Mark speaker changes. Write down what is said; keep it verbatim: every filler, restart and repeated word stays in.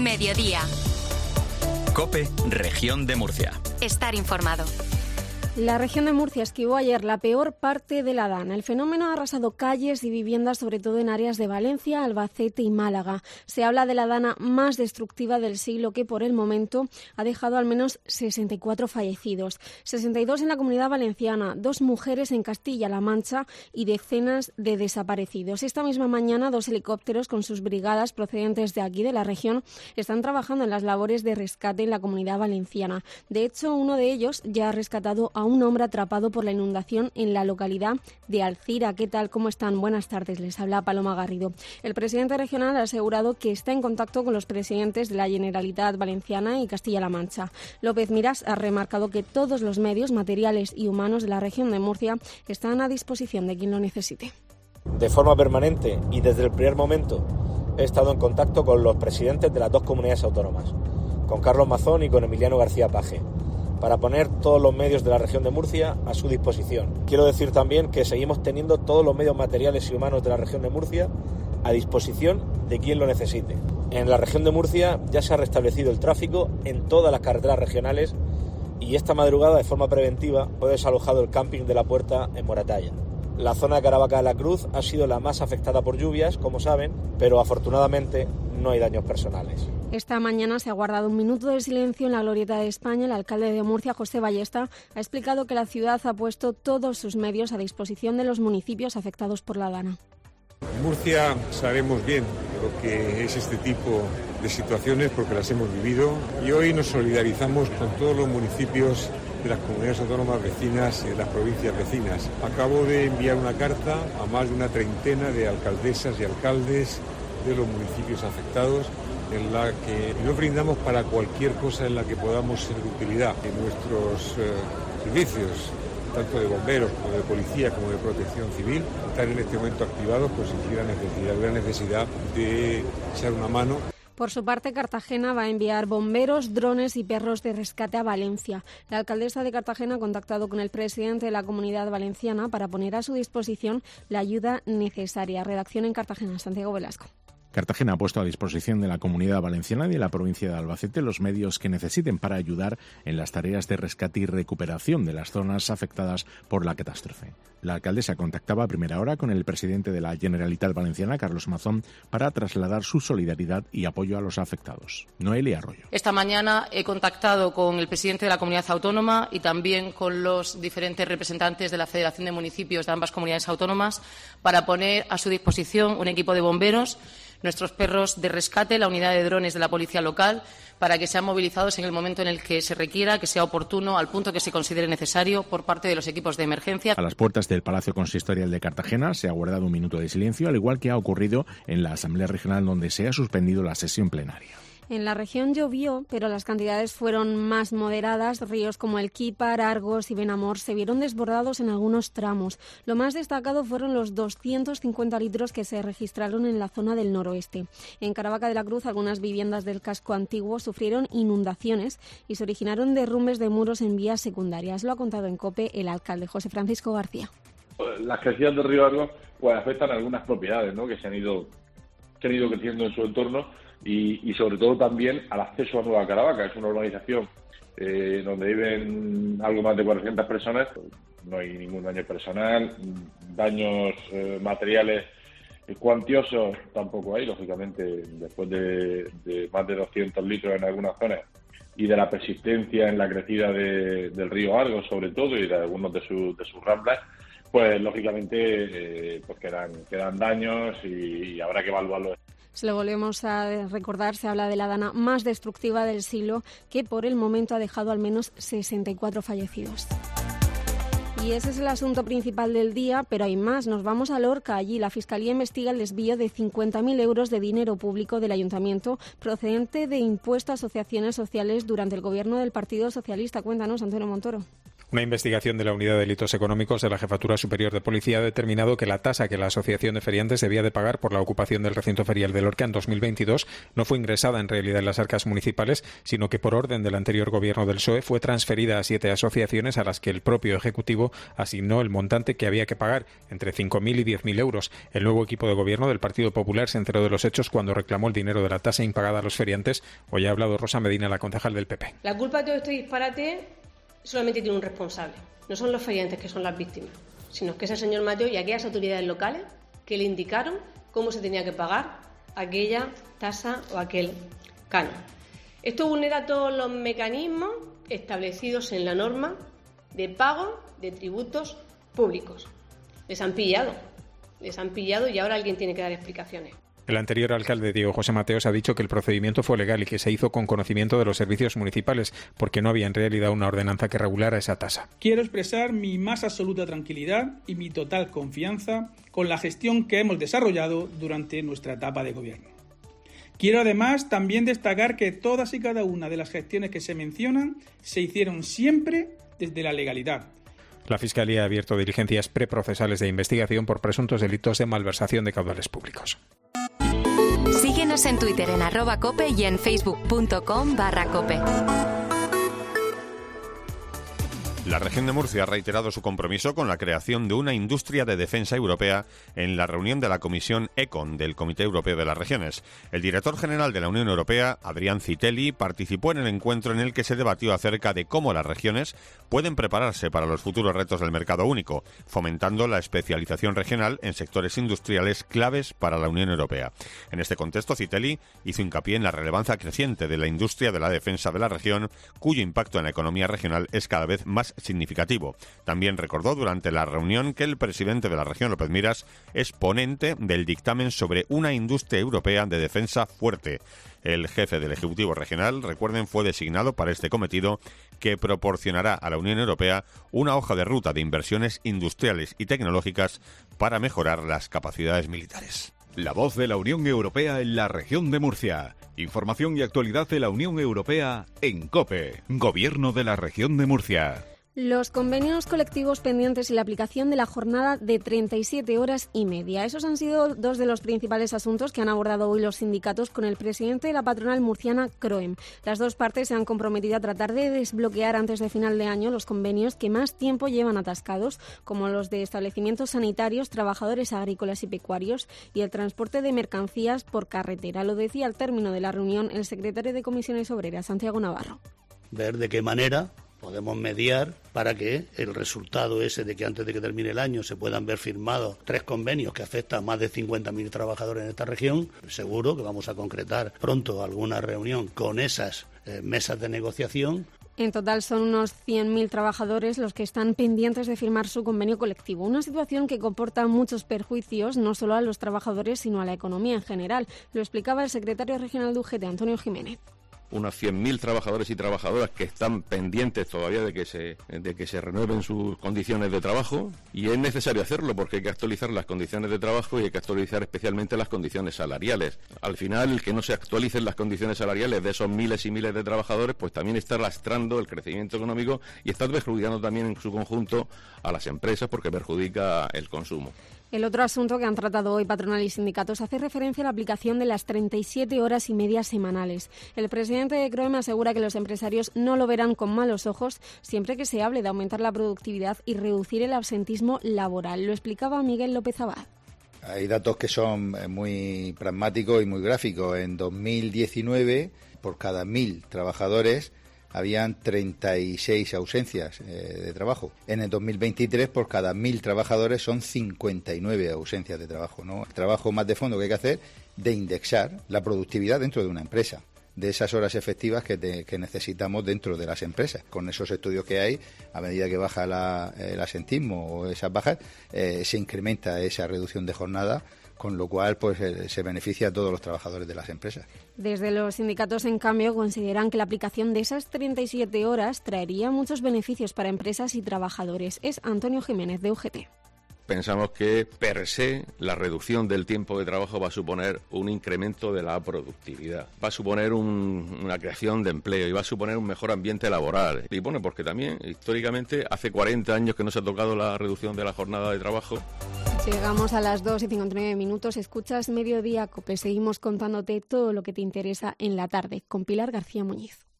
Speaker 1: mediodía.
Speaker 2: COPE, Región de Murcia.
Speaker 1: Estar informado.
Speaker 3: La región de Murcia esquivó ayer la peor parte de la Dana. El fenómeno ha arrasado calles y viviendas, sobre todo en áreas de Valencia, Albacete y Málaga. Se habla de la Dana más destructiva del siglo, que por el momento ha dejado al menos sesenta y cuatro fallecidos. sesenta y dos en la Comunidad Valenciana, dos mujeres en Castilla-La Mancha y decenas de desaparecidos. Esta misma mañana, dos helicópteros con sus brigadas procedentes de aquí, de la región, están trabajando en las labores de rescate en la Comunidad Valenciana. De hecho, uno de ellos ya ha rescatado a a un hombre atrapado por la inundación en la localidad de Alcira. ¿Qué tal? ¿Cómo están? Buenas tardes. Les habla Paloma Garrido. El presidente regional ha asegurado que está en contacto con los presidentes de la Generalitat Valenciana y Castilla-La Mancha. López Miras ha remarcado que todos los medios materiales y humanos de la región de Murcia están a disposición de quien lo necesite.
Speaker 4: De forma permanente y desde el primer momento he estado en contacto con los presidentes de las dos comunidades autónomas, con Carlos Mazón y con Emiliano García Paje, para poner todos los medios de la región de Murcia a su disposición. Quiero decir también que seguimos teniendo todos los medios materiales y humanos de la región de Murcia a disposición de quien lo necesite. En la región de Murcia ya se ha restablecido el tráfico en todas las carreteras regionales y esta madrugada, de forma preventiva, fue desalojado el camping de La Puerta en Moratalla. La zona de Caravaca de la Cruz ha sido la más afectada por lluvias, como saben, pero afortunadamente no hay daños personales.
Speaker 3: Esta mañana se ha guardado un minuto de silencio en la Glorieta de España. El alcalde de Murcia, José Ballesta, ha explicado que la ciudad ha puesto todos sus medios a disposición de los municipios afectados por la Dana.
Speaker 5: En Murcia sabemos bien lo que es este tipo de situaciones porque las hemos vivido y hoy nos solidarizamos con todos los municipios de las comunidades autónomas vecinas y de las provincias vecinas. Acabo de enviar una carta a más de una treintena de alcaldesas y alcaldes de los municipios afectados, en la que nos brindamos para cualquier cosa en la que podamos ser de utilidad. En nuestros eh, servicios, tanto de bomberos como de policía como de protección civil, están en este momento activados por si hubiera necesidad, hubiera necesidad de echar una mano.
Speaker 3: Por su parte, Cartagena va a enviar bomberos, drones y perros de rescate a Valencia. La alcaldesa de Cartagena ha contactado con el presidente de la Comunidad Valenciana para poner a su disposición la ayuda necesaria. Redacción en Cartagena, Santiago Velasco.
Speaker 6: Cartagena ha puesto a disposición de la Comunidad Valenciana y de la provincia de Albacete los medios que necesiten para ayudar en las tareas de rescate y recuperación de las zonas afectadas por la catástrofe. La alcaldesa contactaba a primera hora con el presidente de la Generalitat Valenciana, Carlos Mazón, para trasladar su solidaridad y apoyo a los afectados. Noelia Arroyo.
Speaker 7: Esta mañana he contactado con el presidente de la Comunidad Autónoma y también con los diferentes representantes de la Federación de Municipios de ambas comunidades autónomas para poner a su disposición un equipo de bomberos, nuestros perros de rescate, la unidad de drones de la policía local, para que sean movilizados en el momento en el que se requiera, que sea oportuno, al punto que se considere necesario por parte de los equipos de emergencia.
Speaker 6: A las puertas del Palacio Consistorial de Cartagena se ha guardado un minuto de silencio, al igual que ha ocurrido en la Asamblea Regional, donde se ha suspendido la sesión plenaria.
Speaker 3: En la región llovió, pero las cantidades fueron más moderadas. Ríos como el Quípar, Argos y Benamor se vieron desbordados en algunos tramos. Lo más destacado fueron los doscientos cincuenta litros que se registraron en la zona del noroeste. En Caravaca de la Cruz, algunas viviendas del casco antiguo sufrieron inundaciones y se originaron derrumbes de muros en vías secundarias. Lo ha contado en COPE el alcalde José Francisco García.
Speaker 8: Las crecidas del río Argos pues afectan a algunas propiedades, ¿no?, que se han ido, que han ido creciendo en su entorno. Y, y sobre todo también al acceso a Nueva Caravaca. Es una urbanización eh, donde viven algo más de cuatrocientas personas. No hay ningún daño personal, daños eh, materiales eh, cuantiosos tampoco hay, lógicamente, después de, de más de doscientos litros en algunas zonas y de la persistencia en la crecida de, del río Argos, sobre todo, y de algunos de, su, de sus ramblas, pues lógicamente eh, pues quedan, quedan daños y, y habrá que evaluarlo.
Speaker 3: Se lo volvemos a recordar, se habla de la Dana más destructiva del siglo, que por el momento ha dejado al menos sesenta y cuatro fallecidos. Y ese es el asunto principal del día, pero hay más. Nos vamos a Lorca. Allí la Fiscalía investiga el desvío de cincuenta mil euros de dinero público del Ayuntamiento procedente de impuesto a asociaciones sociales durante el gobierno del Partido Socialista. Cuéntanos, Antonio Montoro.
Speaker 1: Una investigación de la Unidad de Delitos Económicos de la Jefatura Superior de Policía ha determinado que la tasa que la Asociación de Feriantes debía de pagar por la ocupación del recinto ferial de Lorca en dos mil veintidós no fue ingresada en realidad en las arcas municipales, sino que por orden del anterior gobierno del P S O E fue transferida a siete asociaciones a las que el propio Ejecutivo asignó el montante que había que pagar, entre cinco mil y diez mil euros. El nuevo equipo de gobierno del Partido Popular se enteró de los hechos cuando reclamó el dinero de la tasa impagada a los feriantes. Hoy ha hablado Rosa Medina, la concejal del P P.
Speaker 9: La culpa de todo este disparate solamente tiene un responsable. No son los feriantes que son las víctimas, sino que es el señor Mateo y aquellas autoridades locales que le indicaron cómo se tenía que pagar aquella tasa o aquel canon. Esto vulnera todos los mecanismos establecidos en la norma de pago de tributos públicos. Les han pillado, les han pillado y ahora alguien tiene que dar explicaciones.
Speaker 1: El anterior alcalde, Diego José Mateos, ha dicho que el procedimiento fue legal y que se hizo con conocimiento de los servicios municipales, porque no había en realidad una ordenanza que regulara esa tasa.
Speaker 10: Quiero expresar mi más absoluta tranquilidad y mi total confianza con la gestión que hemos desarrollado durante nuestra etapa de gobierno. Quiero además también destacar que todas y cada una de las gestiones que se mencionan se hicieron siempre desde la legalidad.
Speaker 1: La Fiscalía ha abierto diligencias preprocesales de investigación por presuntos delitos de malversación de caudales públicos.
Speaker 11: Síguenos en Twitter en arroba cope y en facebook.com barra cope.
Speaker 12: La región de Murcia ha reiterado su compromiso con la creación de una industria de defensa europea en la reunión de la Comisión ECON del Comité Europeo de las Regiones. El director general de la Unión Europea, Adrián Citelli, participó en el encuentro en el que se debatió acerca de cómo las regiones pueden prepararse para los futuros retos del mercado único, fomentando la especialización regional en sectores industriales claves para la Unión Europea. En este contexto, Citelli hizo hincapié en la relevancia creciente de la industria de la defensa de la región, cuyo impacto en la economía regional es cada vez más significativo. También recordó durante la reunión que el presidente de la región, López Miras, es ponente del dictamen sobre una industria europea de defensa fuerte. El jefe del Ejecutivo Regional, recuerden, fue designado para este cometido, que proporcionará a la Unión Europea una hoja de ruta de inversiones industriales y tecnológicas para mejorar las capacidades militares.
Speaker 13: La voz de la Unión Europea en la región de Murcia. Información y actualidad de la Unión Europea en COPE. Gobierno de la región de Murcia.
Speaker 3: Los convenios colectivos pendientes y la aplicación de la jornada de treinta y siete horas y media. Esos han sido dos de los principales asuntos que han abordado hoy los sindicatos con el presidente de la patronal murciana, CROEM. Las dos partes se han comprometido a tratar de desbloquear antes de final de año los convenios que más tiempo llevan atascados, como los de establecimientos sanitarios, trabajadores agrícolas y pecuarios y el transporte de mercancías por carretera. Lo decía al término de la reunión el secretario de Comisiones Obreras, Santiago Navarro.
Speaker 14: Ver de qué manera podemos mediar para que el resultado ese de que antes de que termine el año se puedan ver firmados tres convenios que afectan a más de cincuenta mil trabajadores en esta región. Seguro que vamos a concretar pronto alguna reunión con esas eh, mesas de negociación.
Speaker 3: En total son unos cien mil trabajadores los que están pendientes de firmar su convenio colectivo. Una situación que comporta muchos perjuicios, no solo a los trabajadores, sino a la economía en general. Lo explicaba el secretario regional de U G T, Antonio Jiménez.
Speaker 15: Unos cien mil trabajadores y trabajadoras que están pendientes todavía de que se de que se renueven sus condiciones de trabajo, y es necesario hacerlo porque hay que actualizar las condiciones de trabajo y hay que actualizar especialmente las condiciones salariales. Al final, el que no se actualicen las condiciones salariales de esos miles y miles de trabajadores, pues también está lastrando el crecimiento económico y está perjudicando también en su conjunto a las empresas porque perjudica el consumo.
Speaker 3: El otro asunto que han tratado hoy patronal y sindicatos hace referencia a la aplicación de las treinta y siete horas y media semanales. El presidente de CROEM asegura que los empresarios no lo verán con malos ojos siempre que se hable de aumentar la productividad y reducir el absentismo laboral. Lo explicaba Miguel López Abad.
Speaker 16: Hay datos que son muy pragmáticos y muy gráficos. En dos mil diecinueve, por cada mil trabajadores, habían treinta y seis ausencias eh, de trabajo. En el dos mil veintitrés, por cada mil trabajadores, son cincuenta y nueve ausencias de trabajo, ¿no? El trabajo más de fondo que hay que hacer de indexar la productividad dentro de una empresa, de esas horas efectivas que, te, que necesitamos dentro de las empresas. Con esos estudios que hay, a medida que baja la, el asentismo o esas bajas, eh, se incrementa esa reducción de jornada, con lo cual pues eh, se beneficia a todos los trabajadores de las empresas.
Speaker 3: Desde los sindicatos, en cambio, consideran que la aplicación de esas treinta y siete horas traería muchos beneficios para empresas y trabajadores. Es Antonio Jiménez, de U G T.
Speaker 15: pensamos que per se la reducción del tiempo de trabajo va a suponer un incremento de la productividad, va a suponer un, una creación de empleo y va a suponer un mejor ambiente laboral. Y bueno, porque también históricamente hace cuarenta años que no se ha tocado la reducción de la jornada de trabajo.
Speaker 3: Llegamos a las dos y cincuenta y nueve minutos. Escuchas Mediodía Cope. Seguimos contándote todo lo que te interesa en la tarde con Pilar García Muñiz.